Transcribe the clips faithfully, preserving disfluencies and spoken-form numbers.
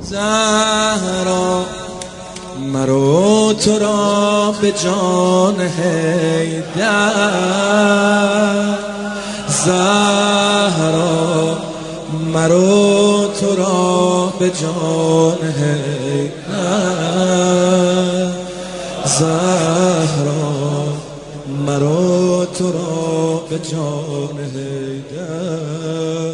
زهرا مرو تو را به جان حیدر، زهرا مرو تو را به جان حیدر، زهرا مرو تو را به جان حیدر،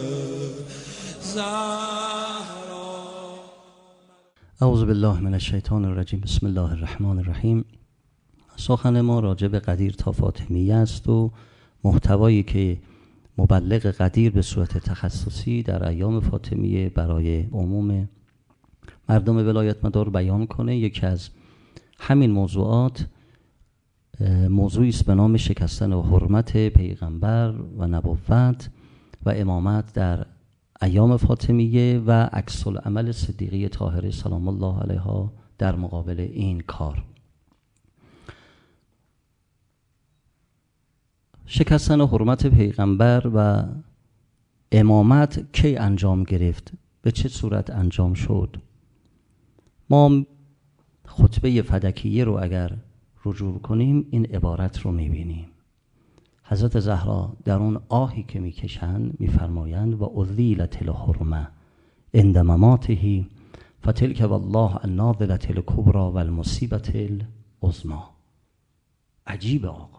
زهرا. اعوذ بالله من الشیطان الرجیم. بسم الله الرحمن الرحیم. سخن ما راجع به قدیر تا فاطمیه است و محتوایی که مبلغ قدیر به صورت تخصصی در ایام فاطمیه برای عموم مردم ولایت مدار بیان کنه. یکی از همین موضوعات موضوعی است به نام شکستن و حرمت پیغمبر و نبوت و امامت در ایام فاطمیه و عکس العمل صدیقه طاهره سلام الله علیها در مقابل این کار. شکستن و حرمت پیغمبر و امامت کی انجام گرفت؟ به چه صورت انجام شد؟ ما خطبه فدکیه رو اگر رجوع کنیم این عبارت رو میبینیم. حضرت زهرا در اون آهی که میکشند میفرمایند و اذیلت الحرمه عند مماته فتلک والله الناظلة الکبری و المصیبة العظمی. عجیب آقا،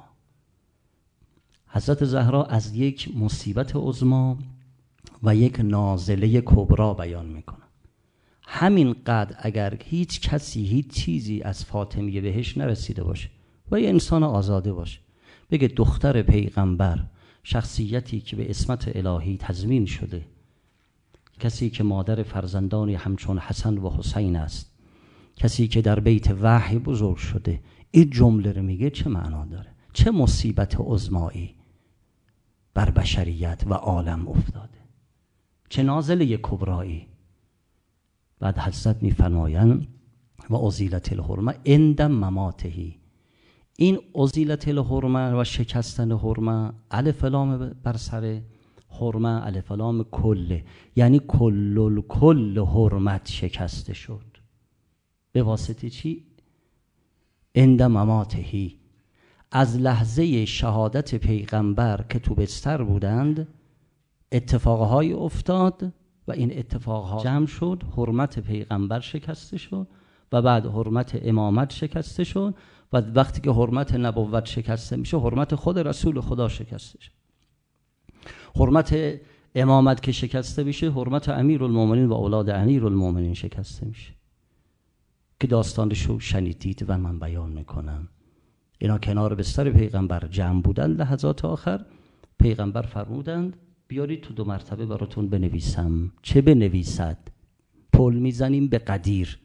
حضرت زهرا از یک مصیبت عظمی و یک نازله کبرا بیان میکنه. همین قدر اگر هیچ کسی هیچ چیزی از فاطمیه بهش نرسیده باشه و یه انسان آزاده باشه، بگه دختر پیغمبر، شخصیتی که به عصمت الهی تضمین شده، کسی که مادر فرزندانی همچون حسن و حسین است، کسی که در بیت وحی بزرگ شده، این جمله رو میگه، چه معنا داره؟ چه مصیبت عظمایی بر بشریت و عالم افتاده، چه نازله کبرایی. بعد حضرت میفرمایند و ازیلت الحرمه عند مماتهی. این ازیلت الحرمه و شکستن حرمه، الف لام بر سر حرمه الف لام کله، یعنی کل الکل حرمت شکسته شد. به واسطه چی؟ عند مماتهی، از لحظه شهادت پیغمبر که تو بستر بودند اتفاقهای افتاد و این اتفاقها جمع شد، حرمت پیغمبر شکسته شد و بعد حرمت امامت شکسته شد و وقتی که حرمت نبوت شکسته میشه، حرمت خود رسول خدا شکسته شد. حرمت امامت که شکسته میشه، حرمت امیرالمومنین و اولاد امیرالمومنین شکسته میشه که داستانشو شنیدید و من بیان میکنم. اینا کنار بستر پیغمبر جمع بودن. لحظات آخر پیغمبر فرمودند بیارید تو دو مرتبه براتون بنویسم. چه بنویسد؟ پل میزنیم به قدیر.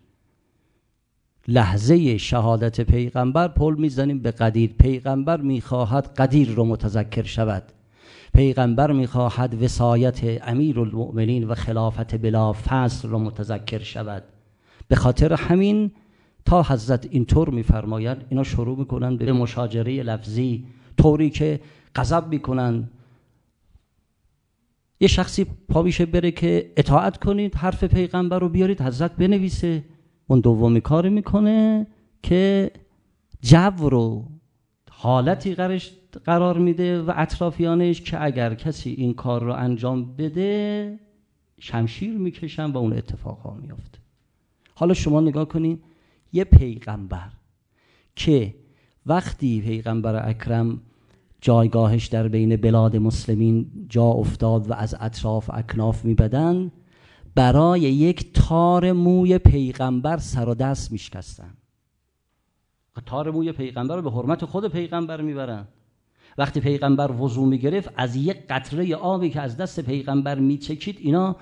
لحظه شهادت پیغمبر پل میزنیم به قدیر. پیغمبر میخواهد قدیر رو متذکر شود. پیغمبر میخواهد وصایت امیرالمؤمنین و خلافت بلا فصل رو متذکر شود. به خاطر همین تا حضرت اینطور میفرمایند، اینا شروع میکنن به مشاجره لفظی، طوری که غضب میکنن. یه شخصی پا میشه بره که اطاعت کنید، حرف پیغمبر رو بیارید حضرت بنویسه. اون دومی کار میکنه که جو رو حالتی قرار میده و اطرافیانش که اگر کسی این کار رو انجام بده شمشیر میکشن و اون اتفاق ها میافته. حالا شما نگاه کنید، یه پیغمبر که وقتی پیغمبر اکرم جایگاهش در بین بلاد مسلمین جا افتاد و از اطراف اکناف میبدن، برای یک تار موی پیغمبر سر و دست میشکستن. تار موی پیغمبر رو به حرمت خود پیغمبر میبرن. وقتی پیغمبر وضو میگرفت، از یک قطره آبی که از دست پیغمبر میچکید اینا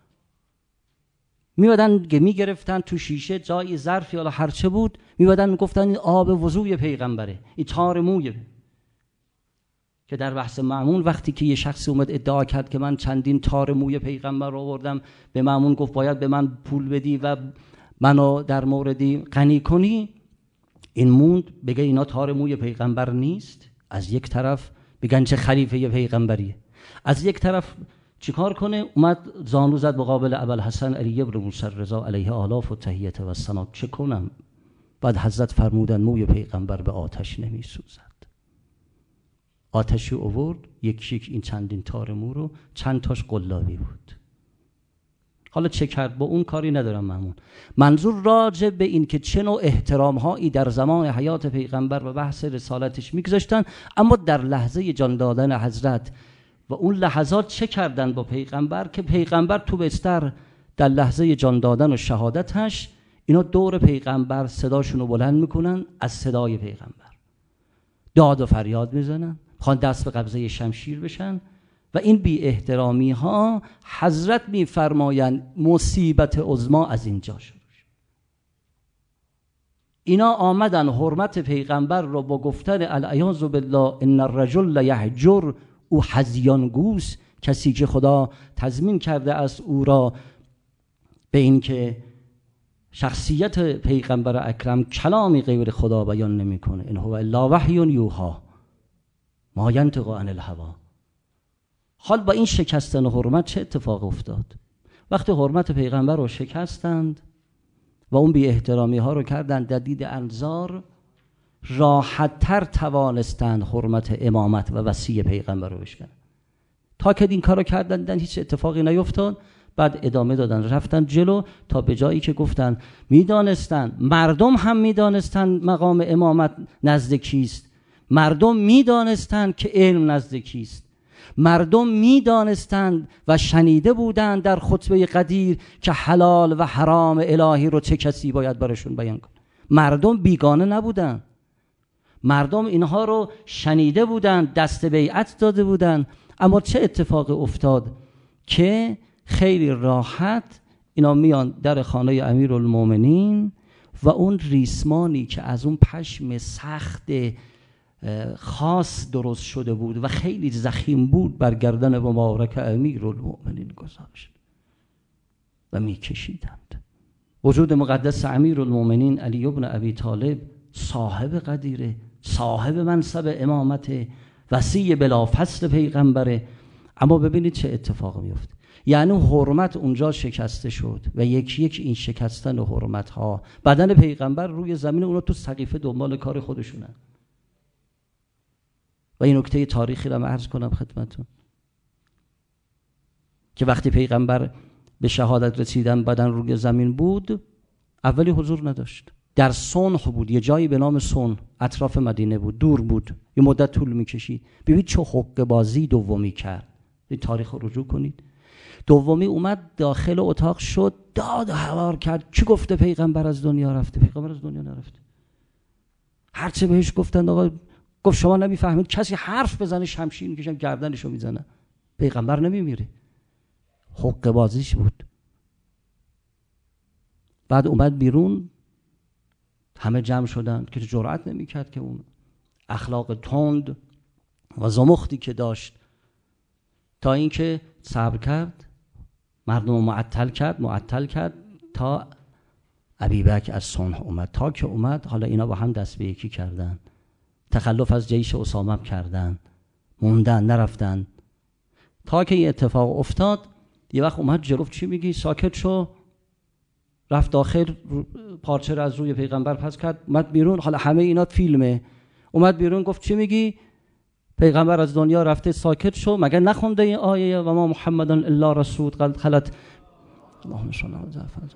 میبادن که میگرفتن تو شیشه جای ظرف یا هرچه بود، میبادن میگفتن این آب وضوی پیغمبره، این تار موی. که در بحث مأمون وقتی که یه شخصی اومد ادعا کرد که من چندین تار موی پیغمبر رو آوردم، به مأمون گفت باید به من پول بدی و منو در موردی غنی کنی. این موند بگه اینا تار موی پیغمبر نیست. از یک طرف بگن چه خلیفه پیغمبریه، از یک طرف چیکار کنه؟ اومد زانو زد مقابل ابوالحسن علی ابن موسی رضا علیه آلاف و تحیت و ثنا. چه کنم؟ بعد حضرت فرمودن موی پیغمبر به آتش نمی سوزد. آتشی آورد، یک یک این چندین تار مو رو، چند تاش قلابی بود. حالا چه کرد با اون کاری ندارم مهمون. منظور راجع به این که چه نوع احترام هایی در زمان حیات پیغمبر و بحث رسالتش میگذاشتن، اما در لحظه جان دادن حضرت و اون لحظات چه کردن با پیغمبر که پیغمبر تو بستر در لحظه جان دادن و شهادتش اینا دور پیغمبر صداشون رو بلند میکنن، از صدای پیغمبر داد و فریاد میزنن، خوان دست به قبضه شمشیر بشن. و این بی احترامی ها حضرت میفرمایند مصیبت عظما از اینجا شروع شد. اینا آمدن حرمت پیغمبر رو با گفتن العیاذ بالله ان الرجل لیهجر، او هذیانگوس، کسی که خدا تضمین کرده است او را به این که شخصیت پیغمبر اکرم کلامی غیر خدا بیان نمیکنه. ان هو الا وحی یوحی ما ینطق عن الهوی. حال با این شکستن حرمت چه اتفاق افتاد؟ وقتی حرمت پیغمبر رو شکستند و اون بی احترامی ها رو کردند، در دید انظار راحت تر توانستند حرمت امامت و وصی پیغمبر رو بشکنن. تا که این کار رو کردن هیچ اتفاقی نیفتاد. بعد ادامه دادن، رفتن جلو تا به جایی که گفتن میدانستن، مردم هم میدانستن مقام امامت نزد کیست، مردم میدانستند که علم نزد کیست، مردم میدانستند و شنیده بودند در خطبه قدیر که حلال و حرام الهی رو چه کسی باید براشون بیان کنه. مردم بیگانه نبودند، مردم اینها رو شنیده بودند، دست بیعت داده بودند. اما چه اتفاق افتاد که خیلی راحت اینا میان در خانه امیرالمومنین و اون ریسمانی که از اون پشم سخت خاص درست شده بود و خیلی ضخیم بود بر گردن مبارک امیرالمومنین گذاشت و میکشیدند. وجود مقدس امیرالمومنین علی ابن ابی طالب صاحب قدیره، صاحب منصب امامت، وصی بلا فصل پیغمبره. اما ببینید چه اتفاق میفته. یعنی حرمت اونجا شکسته شد و یکی یک این شکستن حرمت ها، بدن پیغمبر روی زمین، اونا تو سقیفه دنبال کار خودشونن. و این نکته تاریخی را من عرض کنم خدمتون که وقتی پیغمبر به شهادت رسیدن بدن روی زمین بود، اولی حضور نداشت، در صنح بود، یه جایی به نام صنح اطراف مدینه بود، دور بود، یه مدت طول میکشید. ببینید چه حقه بازی دومی کرد. این تاریخ رو رجوع کنید. دومی اومد داخل اتاق شد، داد و هوار کرد. کی گفته پیغمبر از دنیا رفته؟ پیغمبر از دنیا نرفته. هرچه بهش گفتند آقا، گفت شما نمیفهمید، کسی حرف بزنه شمشیر میکشم گردنشو میزنه. پیغمبر نمیمیره. حقه بازیش بود. بعد اومد بیرون، همه جمع شدن که جرأت نمیکرد که اون اخلاق تند و زمختی که داشت، تا اینکه صبر کرد، مردم معطل کرد معطل کرد تا ابیبکر از صنح اومد. تا که اومد، حالا اینا با هم دست به یکی کردن، تخلف از جیش اسامه کردن، موندن نرفتن. تا که این اتفاق افتاد، یه وقت اومد جلو، چی میگی؟ ساکت شو. رفت داخل، پارچه را از روی پیغمبر پس کرد، اومد بیرون. حالا همه اینا فیلمه. اومد بیرون گفت چی میگی؟ پیغمبر از دنیا رفته، ساکت شو. مگر نخونده این آیه و ما محمد الا رسول قد خلت اللهم صل علی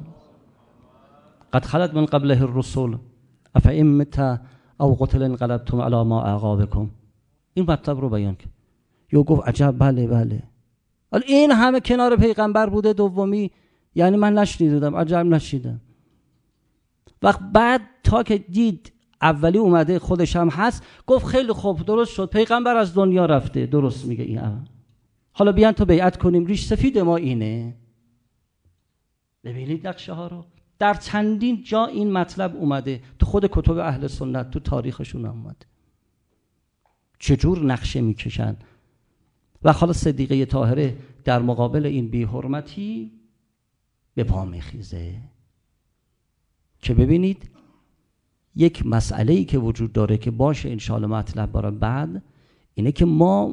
قد خلت من قبله الرسول افئن مت او قتل انقلبتم علی ما اعقابکم. این مطلب رو بیان کرد. یو گفت عجب، بله بله. حالا این همه کنار پیغمبر بوده. دومی یعنی من نشنیدم، عجب نشیدم. وقت بعد تا که دید اولی اومده خودش هم هست، گفت خیلی خوب، درست شد، پیغمبر از دنیا رفته، درست میگه این. حالا بیان تا بیعت کنیم، ریش سفید ما اینه. ببینید نقشه ها رو در چندین جا این مطلب اومده، تو خود کتب اهل سنت، تو تاریخشون اومده چجور نقشه میکشن. و حالا صدیقه طاهره در مقابل این بی حرمتی به پا میخیزه که ببینید یک مسئله‌ای که وجود داره که باشه انشاءالله مطلب برای بعد، اینه که ما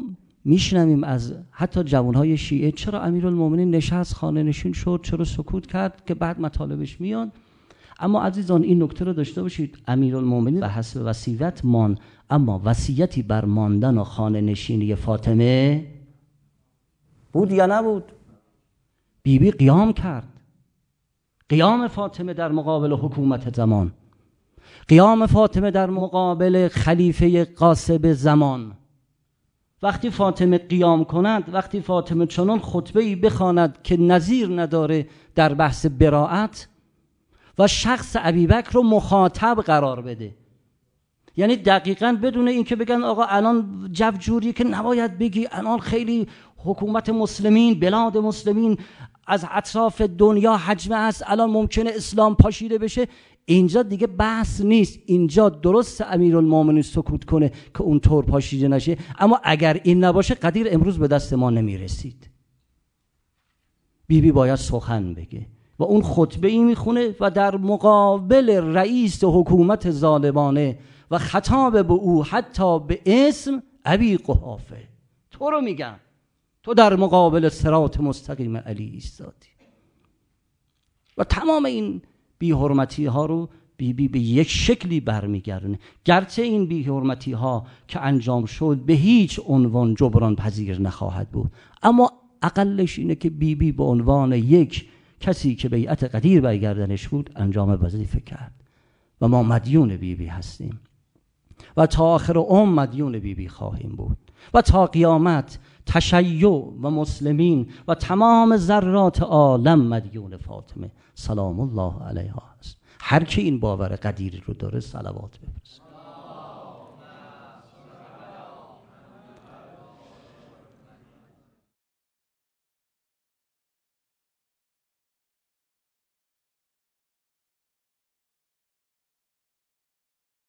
میشنویم از حتی جوانهای شیعه چرا امیرالمومنین نشست خانه نشین شد، چرا سکوت کرد، که بعد مطالبش میاد. اما عزیزان این نکته رو داشته باشید، امیرالمومنین به حسب وصیت مان، اما وصیتی بر ماندن و خانه نشینی فاطمه بود یا نبود؟ بیبی بی قیام کرد. قیام فاطمه در مقابل حکومت زمان، قیام فاطمه در مقابل خلیفه غاصب زمان. وقتی فاطمه قیام کند، وقتی فاطمه چنان خطبه‌ای بخواند که نظیر نداره در بحث براءت و شخص ابوبکر رو مخاطب قرار بده، یعنی دقیقاً بدون اینکه بگن آقا الان جو جوری که نباید بگی، الان خیلی حکومت مسلمین، بلاد مسلمین از اطراف دنیا حجمه است، الان ممکنه اسلام پاشیده بشه. اینجا دیگه بحث نیست. اینجا درست امیرالمومنین سکوت کنه که اون طور پاشیده نشه، اما اگر این نباشه قدیر امروز به دست ما نمیرسید. بیبی بی باید سخن بگه و اون خطبه ای میخونه و در مقابل رئیس حکومت ظالمانه و خطاب به او حتی به اسم ابی قحافه، تو رو میگم، تو در مقابل صراط مستقیم علی ایستادی. و تمام این بی حرمتی ها رو بی بی به یک شکلی برمیگردونه، گرچه این بی حرمتی ها که انجام شد به هیچ عنوان جبران پذیر نخواهد بود، اما اقلش اینه که بی بی به عنوان یک کسی که بیعت قدیر برگردنش بود انجام وظیفه کرد و ما مدیون بی بی هستیم و تا آخر عمر مدیون بی بی خواهیم بود و تا قیامت تشیع و مسلمین و تمام ذرات عالم مدیون فاطمه سلام الله علیها هست. هر کی این باور قدیری رو داره صلوات بفرست.